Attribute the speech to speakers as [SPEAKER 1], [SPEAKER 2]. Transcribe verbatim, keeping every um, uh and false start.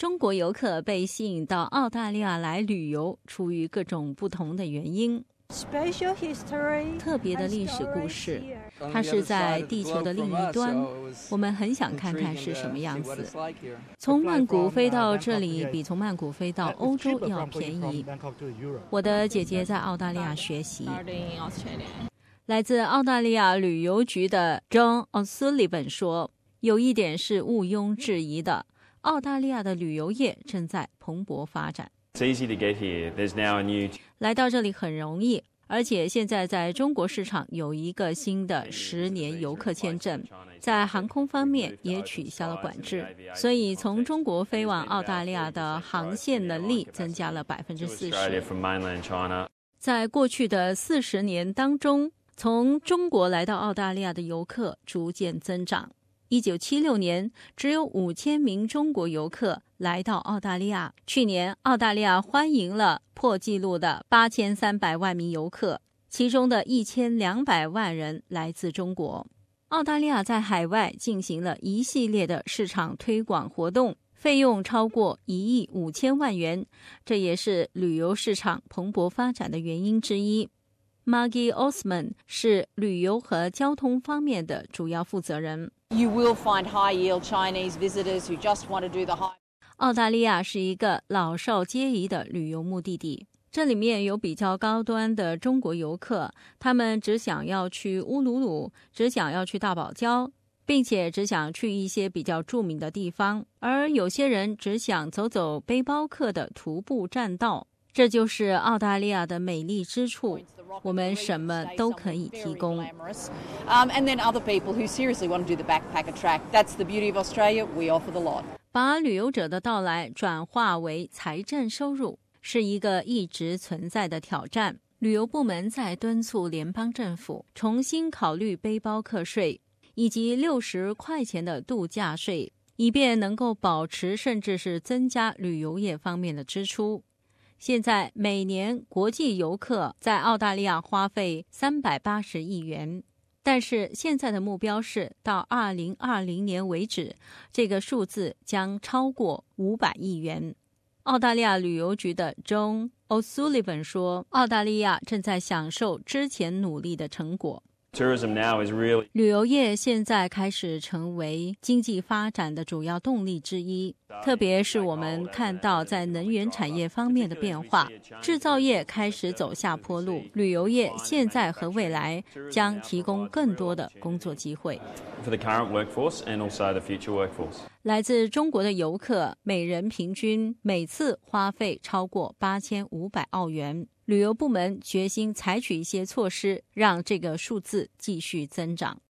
[SPEAKER 1] 中国游客被吸引到澳大利亚来旅游，出于各种不同的原因。特别的历史故事，它是在地球的另一端，我们很想看看是什么样子。从曼谷飞到这里，比从曼谷飞到欧洲要便宜。我的姐姐在澳大利亚学习。来自澳大利亚旅游局的 John O'Sullivan 说，有一点是毋庸置疑的，澳大利亚的旅游业正在蓬勃发展。来到这里很容易，而且现在在中国市场有一个新的十年游客签证，在航空方面也取消了管制，所以从中国飞往澳大利亚的航线能力增加了百分之四十。在过去的四十年当中，从中国来到澳大利亚的游客逐渐增长。一九七六年，只有五千名中国游客来到澳大利亚。去年，澳大利亚欢迎了破纪录的八千三百万名游客，其中的一千两百万人来自中国。澳大利亚在海外进行了一系列的市场推广活动，费用超过一亿五千万元，这也是旅游市场蓬勃发展的原因之一。Maggie Osman 是旅游和交通方面的主要负责人。
[SPEAKER 2] You will find high-yield Chinese visitors who just want to do the high.
[SPEAKER 1] 澳大利亚是一个老少皆宜的旅游目的地，这里面有比较高端的中国游客，他们只想要去乌鲁鲁，只想要去大堡礁，并且只想去一些比较著名的地方，而有些人只想走走背包客的徒步栈道。这就是澳大利亚的美丽之处，我们什么都可以提供。把旅游者的到来转化为财政收入，是一个一直存在的挑战。旅游部门在敦促联邦政府重新考虑背包客税以及六十块钱的度假税，以便能够保持甚至是增加旅游业方面的支出。现在每年国际游客在澳大利亚花费三百八十亿元，但是现在的目标是到二零二零年为止，这个数字将超过五百亿元。澳大利亚旅游局的 John O'Sullivan 说，澳大利亚正在享受之前努力的成果。
[SPEAKER 3] Tourism now is really...
[SPEAKER 1] 旅游业现在开始成为经济发展的主要动力之一，特别是我们看到在能源产业方面的变化，制造业开始走下坡路，旅游业现在和未来将提供更多的工作机会。
[SPEAKER 3] For the current workforce and also the future workforce.
[SPEAKER 1] 来自中国的游客每人平均每次花费超过八千五百澳元。旅游部门决心采取一些措施，让这个数字继续增长。